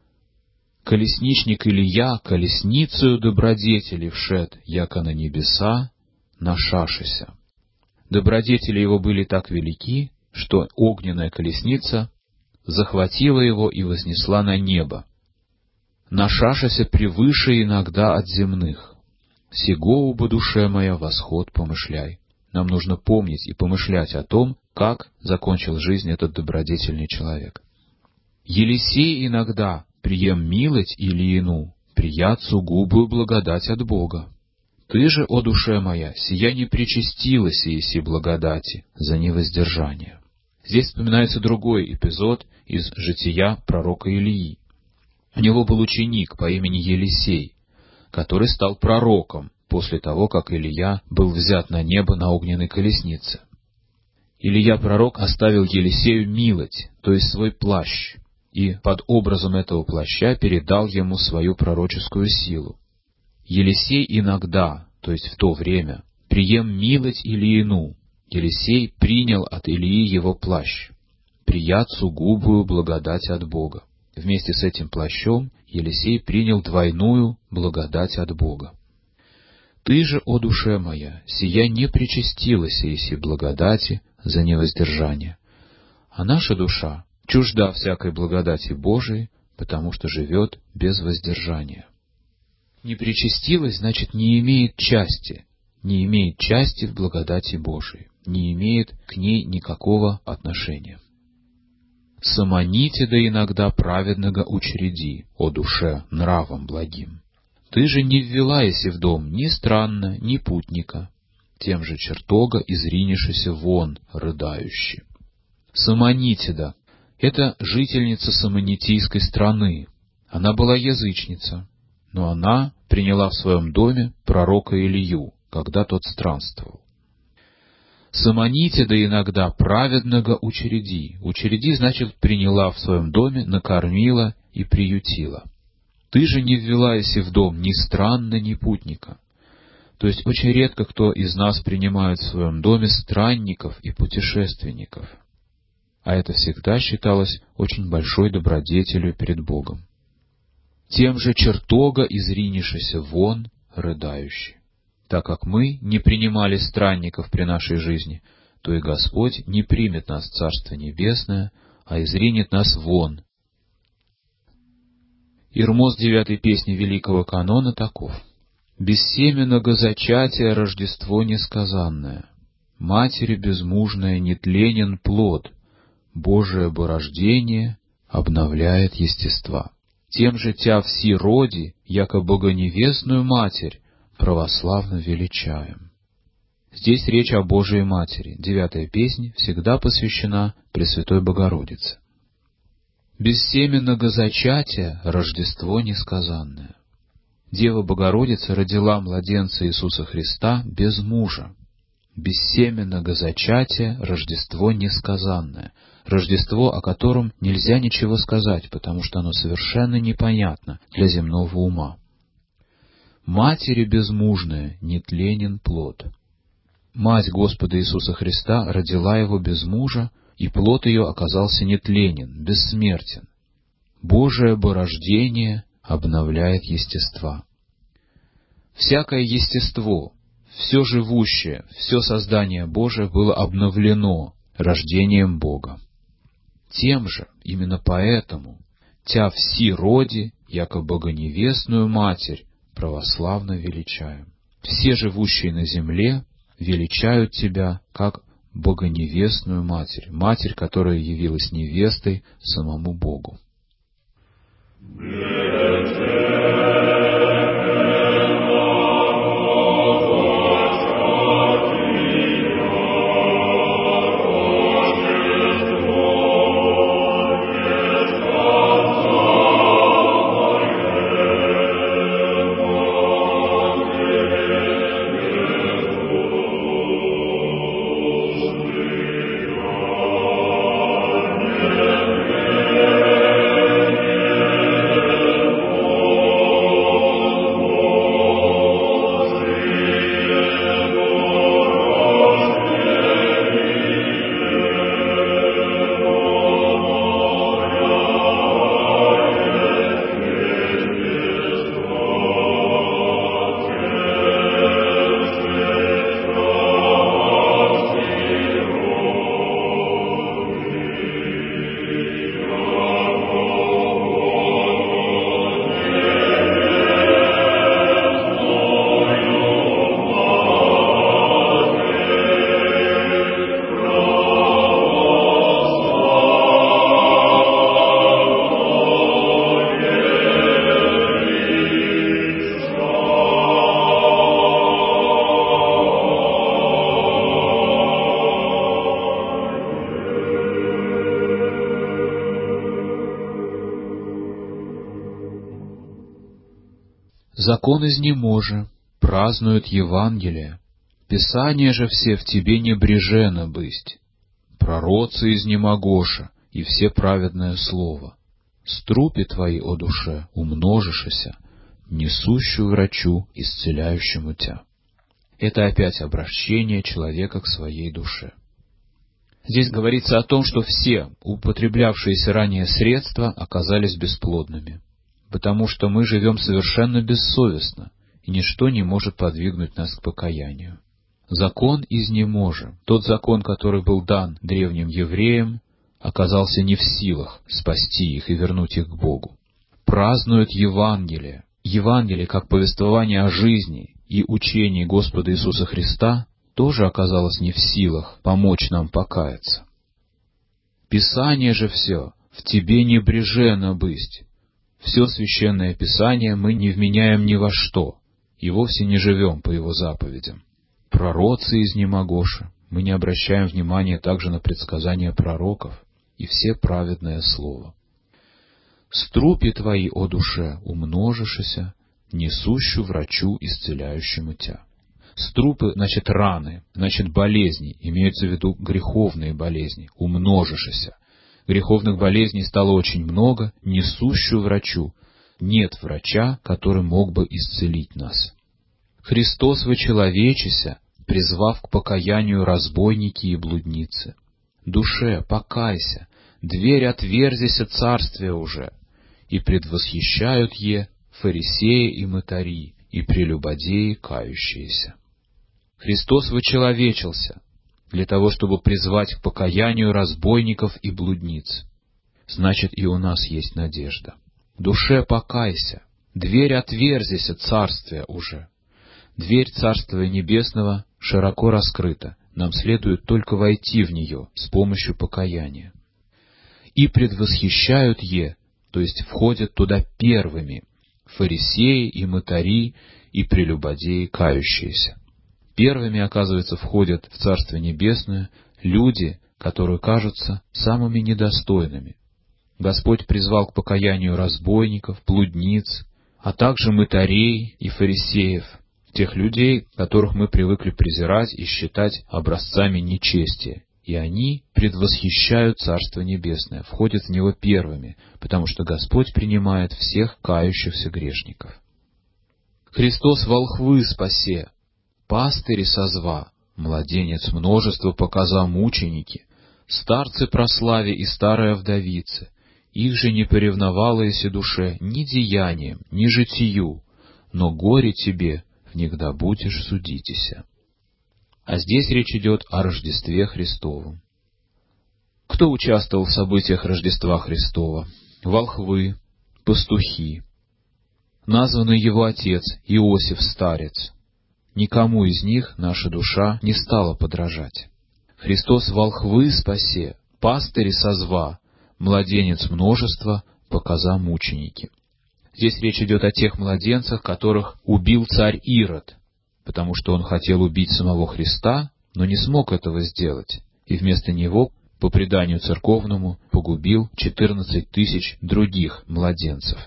Колесничник Илия, колесницею добродетелей вшед, яко на небеса, нашашися. Добродетели его были так велики, что огненная колесница захватила его и вознесла на небо. Нашашися превыше иногда от земных. Сего оба душе моя восход помышляй. Нам нужно помнить и помышлять о том, как закончил жизнь этот добродетельный человек. Елисей иногда, прием милость или ину, прият сугубую благодать от Бога. Ты же, о душе моя, сия не причастилась еси благодати за невоздержание. Здесь вспоминается другой эпизод из жития пророка Илии. У него был ученик по имени Елисей, который стал пророком после того, как Илия был взят на небо на огненной колеснице. Илия пророк оставил Елисею милость, то есть свой плащ, и под образом этого плаща передал ему свою пророческую силу. Елисей иногда, то есть в то время, прием милость Илиину, Елисей принял от Илии его плащ, прият сугубую благодать от Бога. Вместе с этим плащом Елисей принял двойную благодать от Бога. Ты же, о душе моя, сия не причастилась еси благодати за невоздержание. А наша душа чужда всякой благодати Божией, потому что живет без воздержания. Не причастилась, значит, не имеет части, не имеет части в благодати Божией, не имеет к ней никакого отношения. Самоните да иногда праведного учреди, о душе, нравом благим. Ты же не ввела еси в дом ни странно, ни путника, тем же чертога изринешися вон, рыдающий. Самонитида — это жительница самонитийской страны. Она была язычница, но она приняла в своем доме пророка Илью, когда тот странствовал. Самонитида иногда праведного учреди. Учреди значит приняла в своем доме, накормила и приютила. Ты же не ввела еси в дом ни странна, ни путника. То есть очень редко кто из нас принимает в своем доме странников и путешественников. А это всегда считалось очень большой добродетелью перед Богом. Тем же чертога изринешися вон, рыдающий. Так как мы не принимали странников при нашей жизни, то и Господь не примет нас в Царство Небесное, а изринет нас вон. Ирмоз девятой песни Великого Канона таков. «Без семенного зачатия Рождество несказанное, матери безмужная нетленен плод, Божие борождение обновляет естества. Тем же тя все роди, яко богоневестную матерь, православно величаем». Здесь речь о Божией Матери. Девятая песня всегда посвящена Пресвятой Богородице. «Без семенного зачатия Рождество несказанное». Дева Богородица родила младенца Иисуса Христа без мужа. Без семенного зачатия Рождество несказанное. Рождество, о котором нельзя ничего сказать, потому что оно совершенно непонятно для земного ума. Матери безмужная нетленен плод. Мать Господа Иисуса Христа родила его без мужа, и плод ее оказался нетленен, бессмертен. Божие борождение обновляет естества. Всякое естество, все живущее, все создание Божие было обновлено рождением Бога. Тем же, именно поэтому, тя все роди, яко богоневестную матерь, православно величаем. Все живущие на земле величают тебя, как богоневестную матерь, матерь, которая явилась невестой самому Богу. Закон изнеможа, празднуют Евангелие, Писание же все в тебе небрежено бысть. Пророцы изнемогоша, и все праведное слово. Струпи твои, о душе, умножишися, несущую врачу, исцеляющему тя. Это опять обращение человека к своей душе. Здесь говорится о том, что все употреблявшиеся ранее средства оказались бесплодными, потому что мы живем совершенно бессовестно, и ничто не может подвигнуть нас к покаянию. Закон изнеможа, тот закон, который был дан древним евреям, оказался не в силах спасти их и вернуть их к Богу. Празднуют Евангелие. Евангелие, как повествование о жизни и учении Господа Иисуса Христа, тоже оказалось не в силах помочь нам покаяться. Писание же все в тебе небрежено бысть. Все Священное Писание мы не вменяем ни во что и вовсе не живем по его заповедям. пророцы изнемогоши, мы не обращаем внимания также на предсказания пророков и все праведное слово. Струпи твои, о душе, умножишися, несущу врачу, исцеляющему тя. Струпы, значит, раны, значит, болезни, имеются в виду греховные болезни, умножишися. Греховных болезней стало очень много, несущую врачу. Нет врача, который мог бы исцелить нас. Христос вочеловечися, призвав к покаянию разбойники и блудницы. Душе, покайся, дверь отверзися царствия уже, и предвосхищают е фарисеи и мытари, и прелюбодеи кающиеся. Христос вочеловечился для того, чтобы призвать к покаянию разбойников и блудниц. Значит, и у нас есть надежда. Душе, покайся, дверь отверзися царствия уже. Дверь Царствия Небесного широко раскрыта, нам следует только войти в нее с помощью покаяния. И предвосхищают е, то есть входят туда первыми, фарисеи и мытари и прелюбодеи кающиеся. Первыми, оказывается, входят в Царствие Небесное люди, которые кажутся самыми недостойными. Господь призвал к покаянию разбойников, блудниц, а также мытарей и фарисеев, тех людей, которых мы привыкли презирать и считать образцами нечестия. И они предвосхищают Царство Небесное, входят в него первыми, потому что Господь принимает всех кающихся грешников. Христос волхвы спасе, пастыри созва, младенец множество показа мученики, старцы прославе и старая вдовица, их же не поревновалоеся душе ни деянием, ни житию, но горе тебе, внегда будешь судитеся. А здесь речь идет о Рождестве Христовом. Кто участвовал в событиях Рождества Христова? Волхвы, пастухи. Названный его отец Иосиф Старец. Никому из них наша душа не стала подражать. Христос волхвы спасе, пастыри созва, младенец множества, показа мученики. Здесь речь идет о тех младенцах, которых убил царь Ирод, потому что он хотел убить самого Христа, но не смог этого сделать, и вместо него, по преданию церковному, погубил четырнадцать тысяч других младенцев.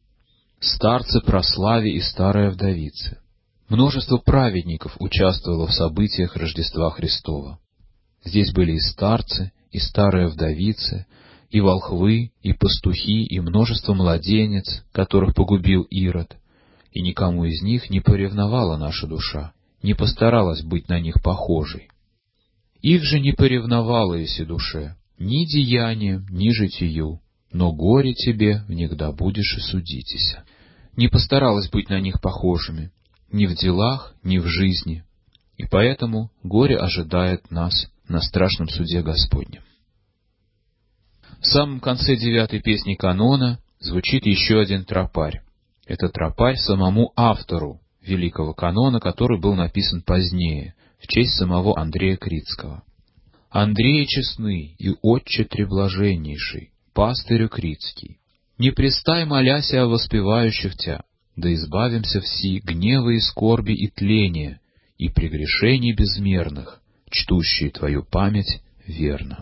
Старцы прославе и старая вдовица. Множество праведников участвовало в событиях Рождества Христова. Здесь были и старцы, и старая вдовица, и волхвы, и пастухи, и множество младенец, которых погубил Ирод, и никому из них не поревновала наша душа, не постаралась быть на них похожей. Их же не поревновала еси душе ни деянием, ни житию, но горе тебе, внегда будешь и судитеся. Не постаралась быть на них похожими, ни в делах, ни в жизни, и поэтому горе ожидает нас на страшном суде Господнем. В самом конце девятой песни канона звучит еще один тропарь. Это тропарь самому автору великого канона, который был написан позднее, в честь самого Андрея Критского. «Андрей честный и отче треблаженнейший, пастырю Критский, не пристай, моляся о воспевающих тя, да избавимся все гнева и скорби и тления, и прегрешений безмерных, чтущие твою память верно».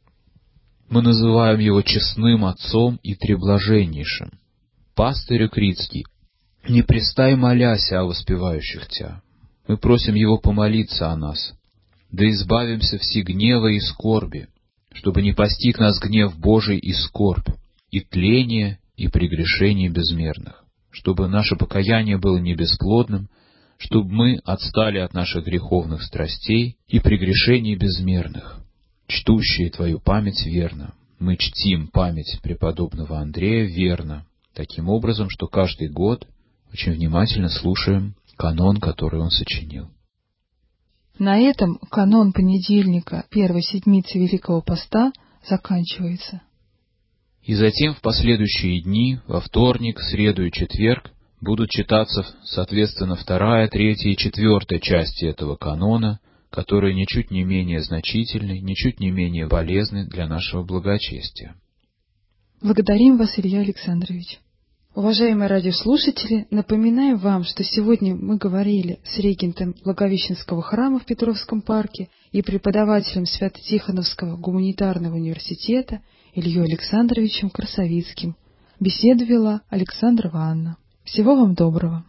Мы называем его честным отцом и треблаженнейшим. Пастырю Критский, не пристай, моляся о воспевающих тя. Мы просим его помолиться о нас, да избавимся все гнева и скорби, чтобы не постиг нас гнев Божий и скорбь, и тление, и прегрешений безмерных, чтобы наше покаяние было не бесплодным, чтобы мы отстали от наших греховных страстей и прегрешений безмерных, чтущие твою память верно. Мы чтим память преподобного Андрея верно, таким образом, что каждый год очень внимательно слушаем канон, который он сочинил. На этом канон понедельника первой седмицы Великого Поста заканчивается. И затем в последующие дни, во вторник, среду и четверг, будут читаться, соответственно, вторая, третья и четвертая части этого канона, которые ничуть не менее значительны, ничуть не менее полезны для нашего благочестия. Благодарим вас, Илья Александрович. Уважаемые радиослушатели, напоминаем вам, что сегодня мы говорили с регентом Благовещенского храма в Петровском парке и преподавателем Свято-Тихоновского гуманитарного университета Ильей Александровичем Красовицким. Беседу вела Александрова Анна. Всего вам доброго.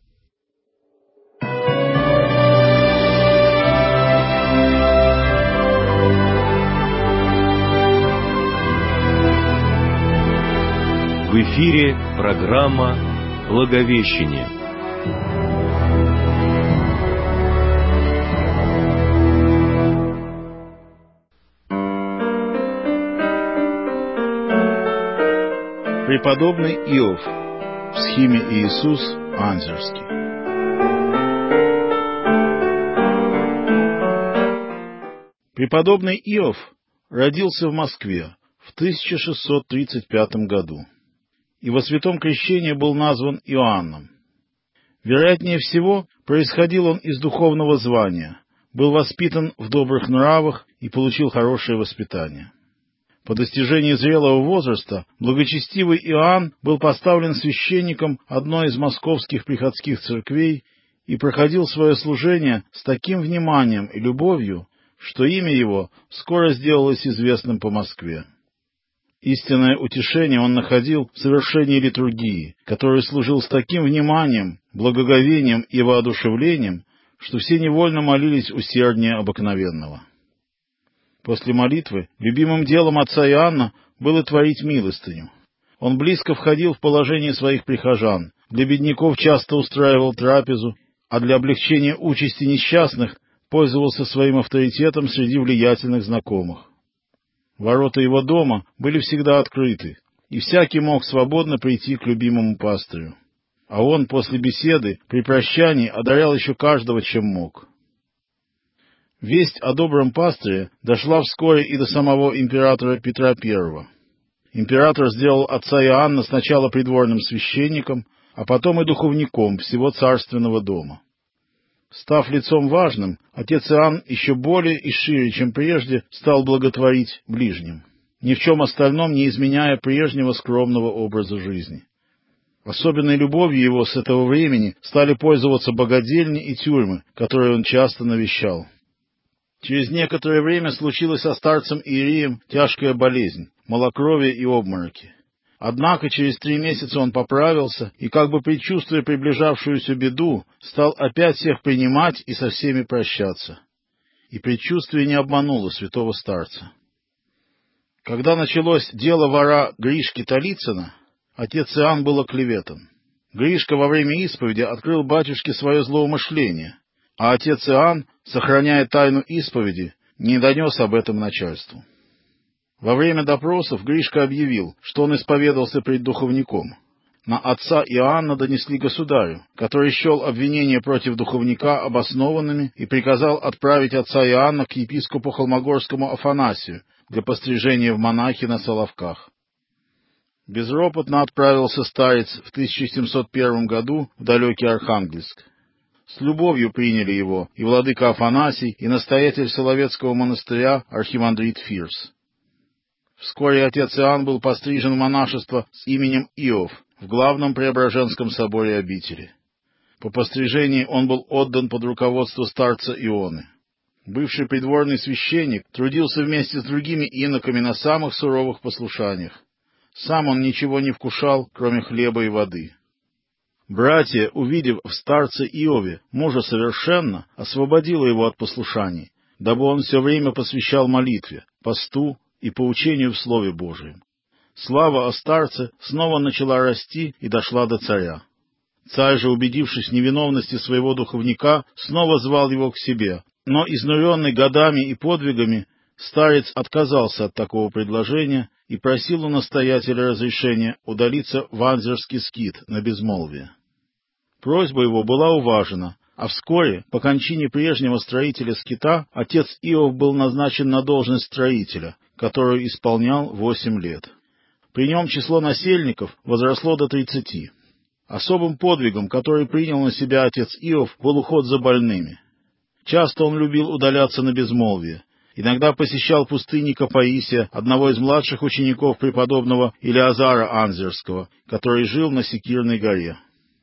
В эфире программа «Благовещение». Преподобный Иов в схиме Иисус Анзерский. Преподобный Иов родился в Москве в тысяча шестьсот тридцать пятом году и во святом крещении был назван Иоанном. Вероятнее всего, происходил он из духовного звания, был воспитан в добрых нравах и получил хорошее воспитание. По достижении зрелого возраста благочестивый Иоанн был поставлен священником одной из московских приходских церквей и проходил свое служение с таким вниманием и любовью, что имя его скоро сделалось известным по Москве. Истинное утешение он находил в совершении литургии, которой служил с таким вниманием, благоговением и воодушевлением, что все невольно молились усерднее обыкновенного. После молитвы любимым делом отца Иоанна было творить милостыню. Он близко входил в положение своих прихожан, для бедняков часто устраивал трапезу, а для облегчения участи несчастных пользовался своим авторитетом среди влиятельных знакомых. Ворота его дома были всегда открыты, и всякий мог свободно прийти к любимому пастырю. А он после беседы при прощании одарял еще каждого, чем мог. Весть о добром пастыре дошла вскоре и до самого императора Петра Первого. Император сделал отца Иоанна сначала придворным священником, а потом и духовником всего царственного дома. Став лицом важным, отец Иоанн еще более и шире, чем прежде, стал благотворить ближним, ни в чем остальном не изменяя прежнего скромного образа жизни. Особенной любовью его с этого времени стали пользоваться богадельни и тюрьмы, которые он часто навещал. Через некоторое время случилась со старцем Иереем тяжкая болезнь, малокровие и обмороки. Однако через три месяца он поправился и, как бы предчувствуя приближавшуюся беду, стал опять всех принимать и со всеми прощаться. И предчувствие не обмануло святого старца. Когда началось дело вора Гришки Талицына, отец Иоанн был оклеветан. Гришка во время исповеди открыл батюшке свое злоумышление, а отец Иоанн, сохраняя тайну исповеди, не донес об этом начальству. Во время допросов Гришка объявил, что он исповедался пред духовником. На отца Иоанна донесли государю, который счел обвинения против духовника обоснованными и приказал отправить отца Иоанна к епископу Холмогорскому Афанасию для пострижения в монахи на Соловках. Безропотно отправился старец в тысяча семьсот первом году в далекий Архангельск. С любовью приняли его и владыка Афанасий, и настоятель Соловецкого монастыря архимандрит Фирс. Вскоре отец Иоанн был пострижен в монашество с именем Иов в главном Преображенском соборе обители. По пострижении он был отдан под руководство старца Ионы. Бывший придворный священник трудился вместе с другими иноками на самых суровых послушаниях. Сам он ничего не вкушал, кроме хлеба и воды. Братья, увидев в старце Иове мужа совершенно, освободило его от послушаний, дабы он все время посвящал молитве, посту и поучению в Слове Божием. Слава о старце снова начала расти и дошла до царя. Царь же, убедившись в невиновности своего духовника, снова звал его к себе, но, изнуренный годами и подвигами, старец отказался от такого предложения и просил у настоятеля разрешения удалиться в Анзерский скит на безмолвие. Просьба его была уважена, а вскоре, по кончине прежнего строителя скита, отец Иов был назначен на должность строителя, которую исполнял восемь лет. При нем число насельников возросло до тридцати. Особым подвигом, который принял на себя отец Иов, был уход за больными. Часто он любил удаляться на безмолвие, иногда посещал пустынника Паисия, одного из младших учеников преподобного Илиазара Анзерского, который жил на Секирной горе.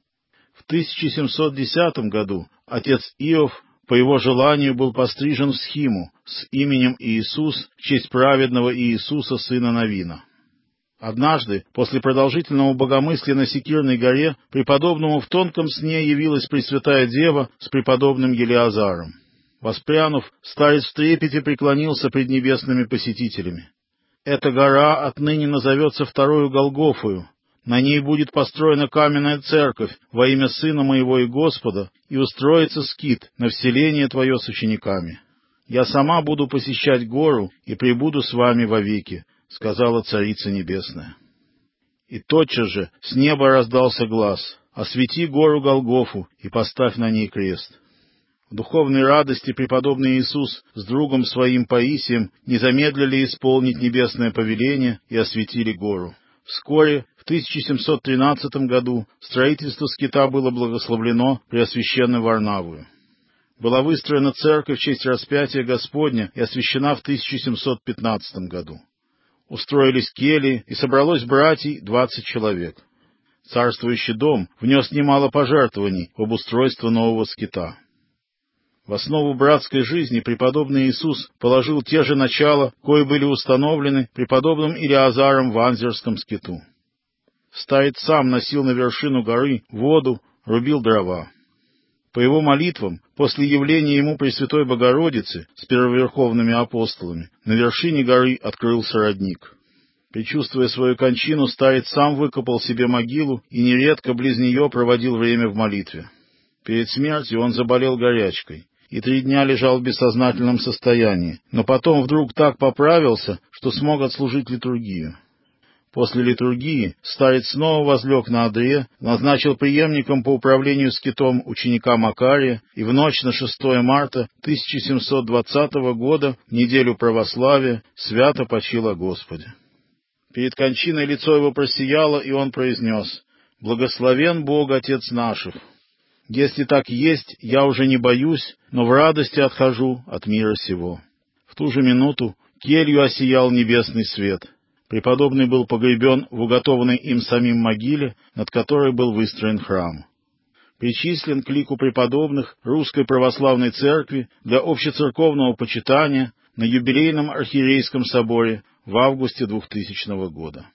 В тысяча семьсот десятом году отец Иов по его желанию был пострижен в схиму с именем Иисус в честь праведного Иисуса, сына Навина. Однажды, после продолжительного богомыслия на Секирной горе, преподобному в тонком сне явилась Пресвятая Дева с преподобным Елиазаром. Воспрянув, старец в трепете преклонился пред небесными посетителями. «Эта гора отныне назовется Второю Голгофою. На ней будет построена каменная церковь во имя Сына моего и Господа, и устроится скит на вселение твое с учениками. Я сама буду посещать гору и пребуду с вами вовеки», — сказала Царица Небесная. И тотчас же с неба раздался глас: «Освети гору Голгофу и поставь на ней крест». В духовной радости преподобный Иисус с другом своим Паисием не замедлили исполнить небесное повеление и осветили гору. Вскоре, в тысяча семьсот тринадцатом году, строительство скита было благословлено Преосвященной Варнавою. Была выстроена церковь в честь распятия Господня и освящена в тысяча семьсот пятнадцатом году. Устроились кельи, и собралось братьей двадцать человек. Царствующий дом внес немало пожертвований в обустройство нового скита. В основу братской жизни преподобный Иисус положил те же начала, кои были установлены преподобным Илиазаром в Анзерском скиту. Старец сам носил на вершину горы воду, рубил дрова. По его молитвам, после явления ему Пресвятой Богородицы с первоверховными апостолами, на вершине горы открылся родник. Предчувствуя свою кончину, старец сам выкопал себе могилу и нередко близ нее проводил время в молитве. Перед смертью он заболел горячкой и три дня лежал в бессознательном состоянии, но потом вдруг так поправился, что смог отслужить литургию. После литургии старец снова возлег на одре, назначил преемником по управлению скитом ученика Макария, и в ночь на шестое марта тысяча семьсот двадцатого года, неделю православия, свято почил о Господе. Перед кончиной лицо его просияло, и он произнес: «Благословен Бог, Отец наших! Если так есть, я уже не боюсь, но в радости отхожу от мира сего». В ту же минуту келью осиял небесный свет. Преподобный был погребен в уготованной им самим могиле, над которой был выстроен храм. Причислен к лику преподобных Русской Православной Церкви для общецерковного почитания на юбилейном архиерейском соборе в августе двухтысячного года.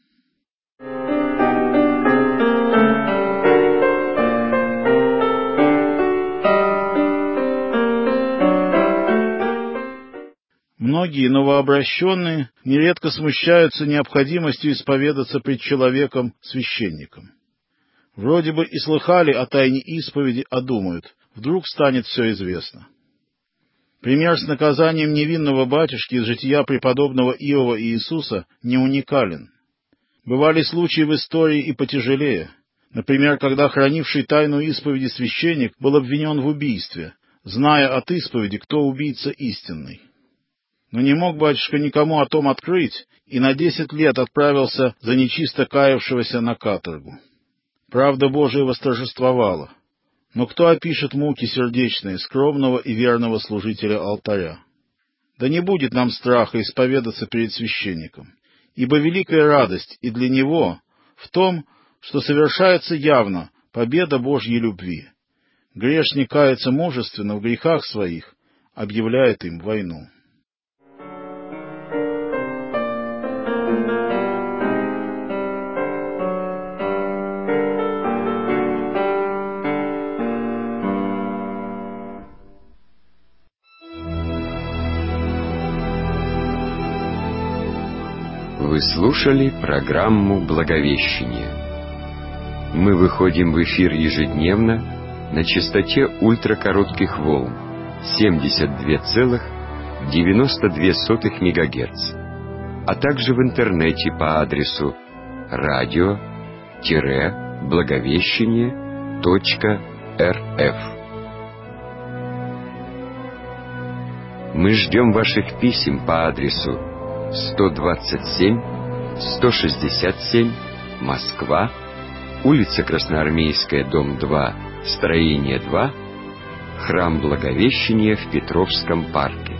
Многие новообращенные нередко смущаются необходимостью исповедаться пред человеком-священником. Вроде бы и слыхали о тайне исповеди, а думают, вдруг станет все известно. Пример с наказанием невинного батюшки из жития преподобного Иова и Иисуса не уникален. Бывали случаи в истории и потяжелее. Например, когда хранивший тайну исповеди священник был обвинен в убийстве, зная от исповеди, кто убийца истинный. Но не мог батюшка никому о том открыть, и на десять лет отправился за нечисто каявшегося на каторгу. Правда Божия восторжествовала. Но кто опишет муки сердечные скромного и верного служителя алтаря? Да не будет нам страха исповедаться перед священником, ибо великая радость и для него в том, что совершается явно победа Божьей любви. Грешник кается мужественно в грехах своих, объявляет им войну. Вы слушали программу «Благовещение». Мы выходим в эфир ежедневно на частоте ультракоротких волн семьдесят два целых девяносто две сотых мегагерц, а также в интернете по адресу радио благовещение точка эр эф. Мы ждем ваших писем по адресу сто двадцать семь сто шестьдесят семь, Москва, улица Красноармейская, дом два, строение два, храм Благовещения в Петровском парке.